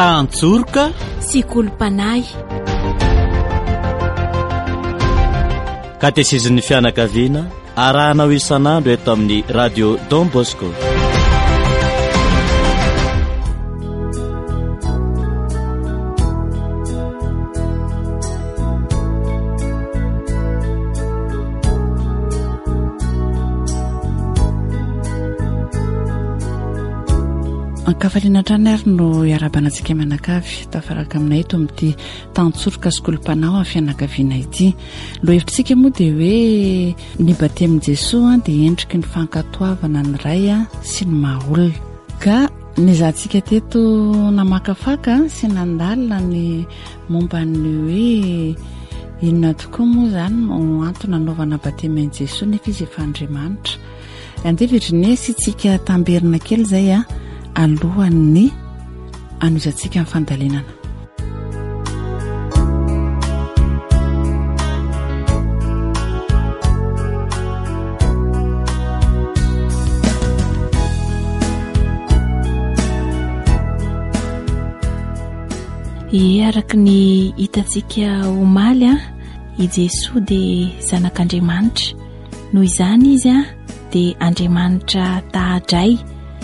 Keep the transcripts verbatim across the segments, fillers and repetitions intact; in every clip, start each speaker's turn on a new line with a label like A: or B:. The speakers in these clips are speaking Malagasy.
A: Tantsorika
B: sy Kolopanahy.
A: Katezizin'ny fianakaviana arahanao isan'andro eto amin'ny radio Don Bosco.
C: Kafaliana trany ary no iarabanantsika manakavy tafaraka aminay eto amin'ity Tantsorika sy Kolopanahy amin'ny fianakaviana ity. Lo hevitrsika moa dia hoe ny batemin' Jesosy dia endriky ny fankatoavana ny ray sy ny maha-olona. Ka ny zantsika teto namakafaka sy nandalina ny momba ny hoe inona tokoa moa izany no antony nanaovana batemin' Jesosy nefa izy efa Andriamanitra. Andeha Virginie sy tsika tamberina kely izay a alohan'ny anozantsika amin'ny fandalinana.
B: Araka ny hitantsika omaly a i Jesosy dia zanak'Andriamanitra, noho izany izy a dia Andriamanitra tahadray.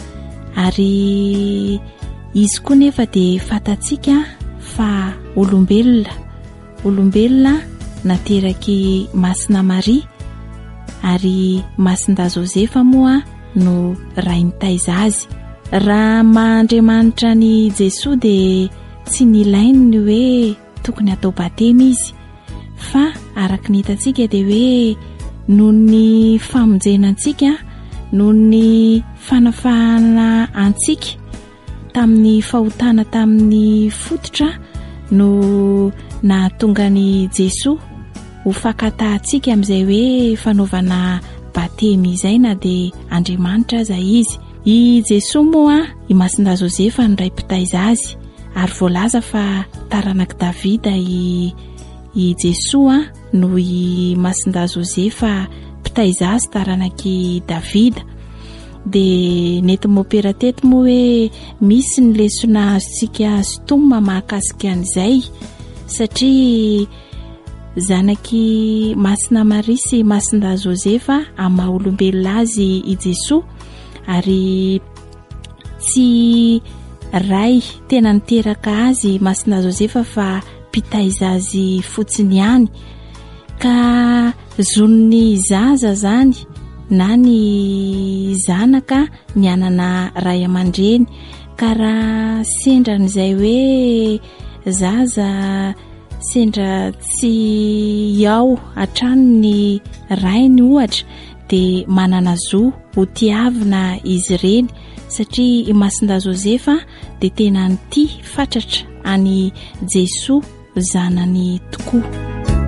B: Ary izy koa nefa dia fatatsika fa olombelona olombelona nateraky masina Maria, ary masinda Josefa moa no rainy taiza azy. Raha mahandriamanitra ny Jesosy dia tsy nilainy ny hoe tokony atao batemy izy, fa araka ny hitantsika dia hoe noho ny famonjenantsika, noho ny fanafahana antsika tamin'ny fahotana tamin'ny fototra no nahatonga ny Jesosy ho fakatahantsika amin'izay hoe fanaovana batemy izay, na dia Andriamanitra aza izy. I Jesosy moa i masinda Josefa no ray mpitaiza azy, ary voalaza fa taranak' Davida i, i Jesosy no i masinda Josefa mpitaiza azy taranaky Davida. Dia nety mopera teto moa hoe misy ny lesona azontsika sitoma mahakasika an'izay, satria zanaky masina Maria sy masinda Josefa amin'ny maha olombelona azy i Jesosy, ary tsy ray tena niteraka azy masinda Josefa fa mpitaiza azy fotsiny ihany. Ka zon'ny zaza zany na ny zanaka ny anana ray aman-dreny, ka raha sendran'izay hoe zaza sendra tsy ao hatrany ny rainy ohatra, dia manana zo ho tiavina izy ireny, satria i masinda Josefa dia tena nity fatratra any Jesosy zanany tokoa.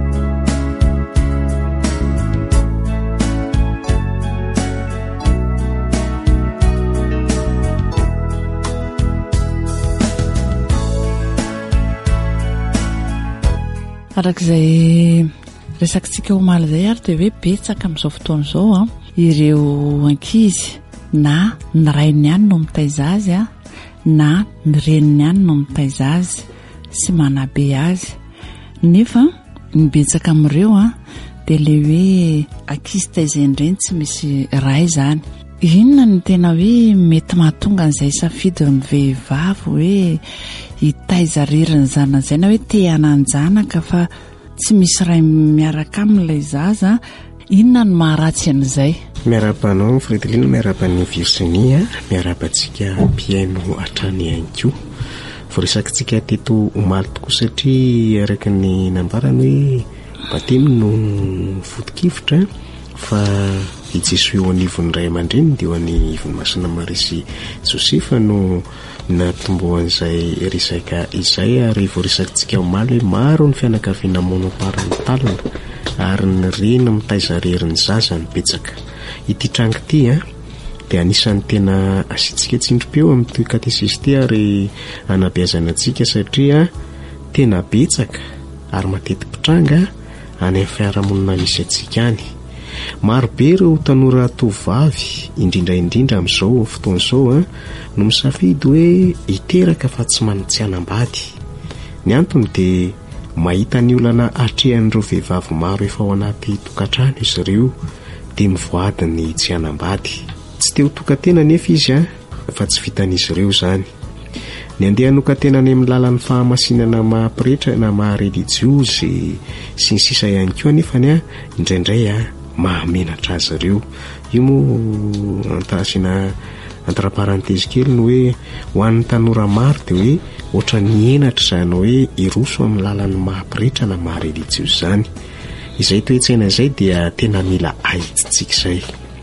C: Arak'izay resakintsika omaly izay ary dia hoe betsaka amin'izao fotoana izao a ireo ankizy na ny rainy ihany no mitaiza azy a, na ny reniny ihany no mitaiza azy sy manabe azy, nefa ny betsaka amin'ireo a dia ilay hoe ankizy taizaindreny tsy misy ray zany. Inona ny tena hoe mety mahatonga an'izay safidin'ny vehivavy hoe hitaiza ririny zanany izay, na hoe te hanan-janaka fa tsy misy ray miaraka amin'ilay zaza? Inona ny maharatsy an'izay?
D: Miarabanao Fredilina, miaraban'ny Virginie, miarabantsika mpiaino hatrany ihany koa. Voaresakintsika teto omaly tokoa, satria araka ny nambarany hoe batemy no foto-kivotra, fa i Jesosy eo anivon'ny ray aman-dreny dia eo anivon'ny masina Maria sy Josefa no natombohan'izay resaka izay. Ary voaresakintsika omaly hoe maro ny fianakaviana monoparany talana, ary ny reny mitaiza reriny zaza ny betsaka. Ity trango ity a dia anisan'ny tena asiantsika tsindrim-peo amin'ity katesisty ary anabeazana antsika, satria tena betsaka ary matety pitranga any amin'ny fiarahamonina misy antsika any. marobe ireo tanora tovavy indrindraindrindra amin'izao fotoana izao a no misafidy hoe hiteraka fa tsy manitsy anambady. Ny antony dia mahita ny olana atrehan'ireo vehivavy maro efa ao anaty tokantrano izy ireo dia mivoady ny tsy anambady. Tsy teo tokantena nefa izy a fa tsy vitan'izy ireo izany. Ny andeha nokantena any amin'ny lalan'ny fahamasinana mahampirehitra na maha-religiozy sy ny sisa ihany koa nefany a indraindray a mahamenatra azy ireo. Io moa antasina entre-parenthèse kely no hoe ho an'ny tanora maro dia hoe ohatra ny henatra izany hoe iroso amin'ny lalan'ny mahampirehitra na maha-religiozy izany. Izay toetsaina izay dia tena mila ahitsitsika izay.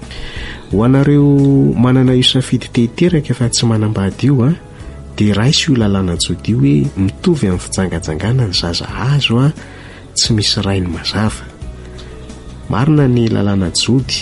D: Ho anareo manana io safidy tehiteraka fa tsy manambady io a dia raisy io lalàna jody io hoe mitovy amin'ny fijangajangana ny zaza azo a tsy misy rainy mazava. Marina ny lalàna jody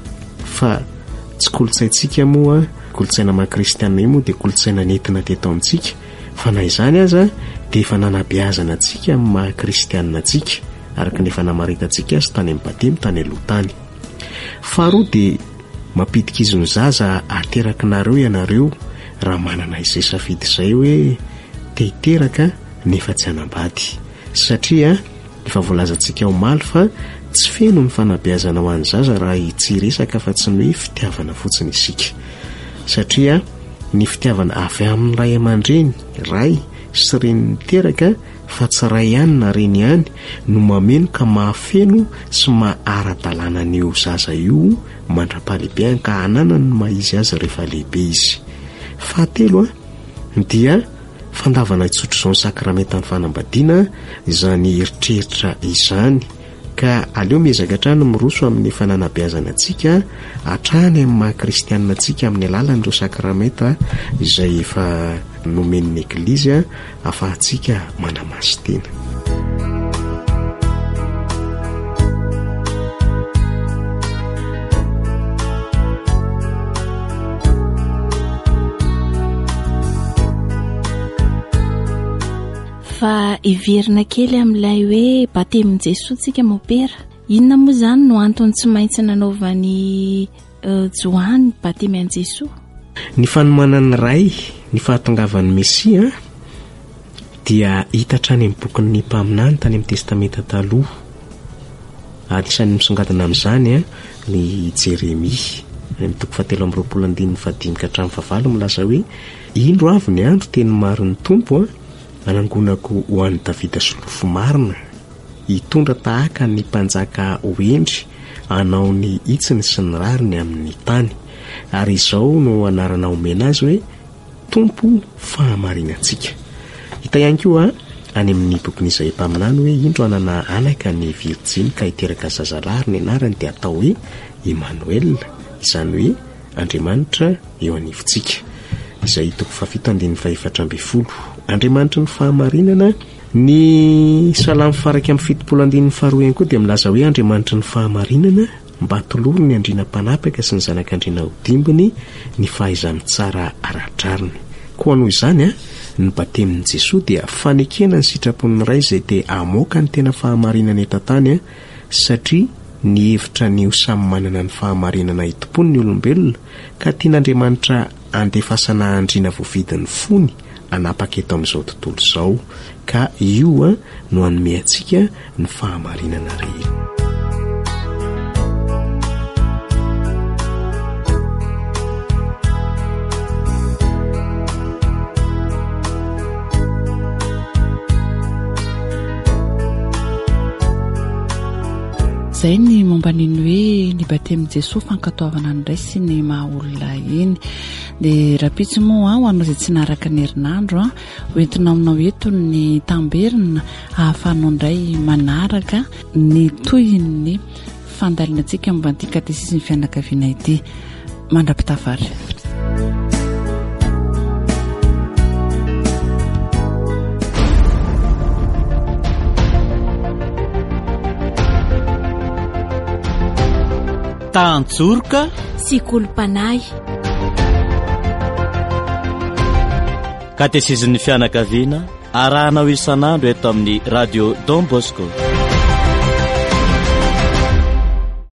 D: fa tsy kolotsaintsika moa, kolotsaina mahakristianina io moa dia kolotsaina nentina teto amintsika, fa na izany aza dia efa nanabeazana antsika amin'ny mahakristianina antsika araka ny efa namaritantsika azy tany amin'ny batemy tany aloha tany. Faharoa dia mampidika izy ny zaza ateraka nareo ianareo raha manana izay safidy izay hoe tehiteraka nefa tsy anambady, satria efa voalazantsika omaly fa tsy feno ny fanabeazana ho an'ny zaza raha tsy resaka fa tsy ny hoe fitiavana fotsiny isika, satria ny fitiavana avy amin'ny ray aman-dreny ray sy reny niteraka fa tsy ray ihany na reny ihany no mameno ka mahafeno sy maha-ara-dalàna an'io zaza io mandra-pahalehibe ka hanana ny maizy azy rehefa lehibe izy. Fahatelo a dia fandavana itsotro izao ny sakramentan'ny fanambadiana izany eritreritra izany, ka aleo miezaka hatrany miroso amin'ny fananabeazana antsika hatrany amin'ny mahakristianina antsika amin'ny alalan'ireo sakramenta izay efa nomen'ny eglizy ahafahantsika manamasy tena.
B: Fa iverina kely amin'ilay hoe batemin'i Jesosy tsika mopera, inona moa izany no antony tsy maintsy nanaovany Joany batemy an'i Jesosy?
D: Ny fanomanan'ny ray, ny fahatongavan'ny Mesia dia hita hatrany amin'ny bokin'ny mpaminany tany amin'ny testamenta taloha. Anisan'ny misongadina amin'izany a ny Jeremia amin'ny toko fahatelo amby roapolo andininy fadimy ka hatramin'ny fahavalo milaza hoe indro avy ny andro teny marin'ny tompo a anangonako ho an'i Davida solofo marina hitondra tahaka ny mpanjaka hoendry hanao ny itsiny sy ny rariny amin'ny tany, ary izao no anarana omena azy hoe tompo fahamarinantsika. Hita ihany koa any amin'ny bokin'izay mpaminany hoe indro anana anaka ny virjiny ka hiteraka zazalahy ny anarany dia atao hoe Emmanuel, izany hoe Andriamanitra eo anivontsika. Izay toko fafito andininy fahaefatra amby folo. Andriamanitra ny fahamarinana. Ny salamy faraka amin'ny fitopolo andininy faharoa ihany koa dia milaza hoe Andriamanitra ny fahamarinana mba hatoloro ny andriana-panapaka sy ny zanak'andriana ho dimbiny ny fahaizany tsara aratrariny. Koa noho izany a ny batemin'i Jesosy dia fanekena ny sitrapon'ny ray izay dia amoaka ny tena fahamarinana eto an-tany a, satria ny hevitra ny ho samy manana ny fahamarinana itompony ny olombelona ka tian'Andriamanitra andefasana andriana voavidin'ny fony anapaka eto amin'izao tontolo izao, ka io a no hanome antsika ny fahamarinana rehetra.
C: Zay ny momba niny hoe ny batemin'i Jesosy fankatoavana ny ray sy ny maha olona iny. Dia rapitsy moa ho anao izay tsy naraka ny herinandro a hoentina aminao eto ny tamberina ahafahanao indray manaraka ny tohin'ny fandalinantsika momba an'ity katesisy ny fianakaviana ity. Mandra-pitafary.
A: Tantsorika
B: sy kolompanay.
A: Katesizan'ny fianakaviana arahanao isan'andro eto amin'ny radio Don Bosco.